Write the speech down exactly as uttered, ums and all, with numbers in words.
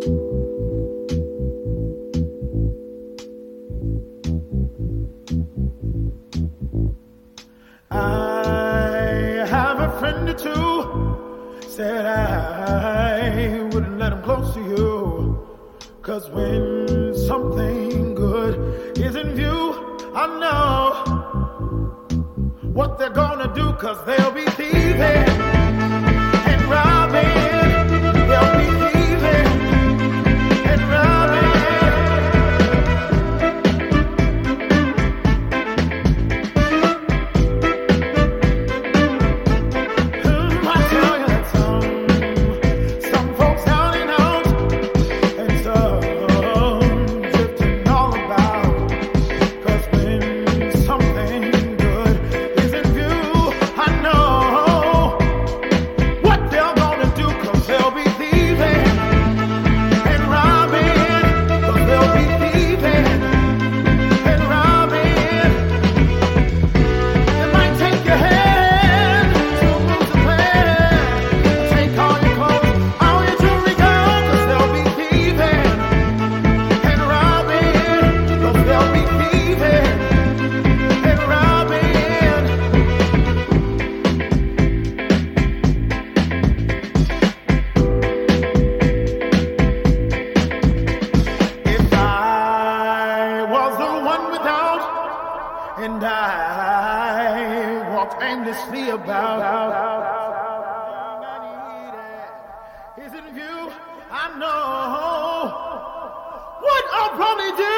I have a friend or two, said I wouldn't let him close to you, 'cause when something good is in view, I know what they're gonna do, 'cause they'll be thieving and robbing, they'll be thieving and robbing. And I walked aimlessly about. Is in view, I know what I'll probably do.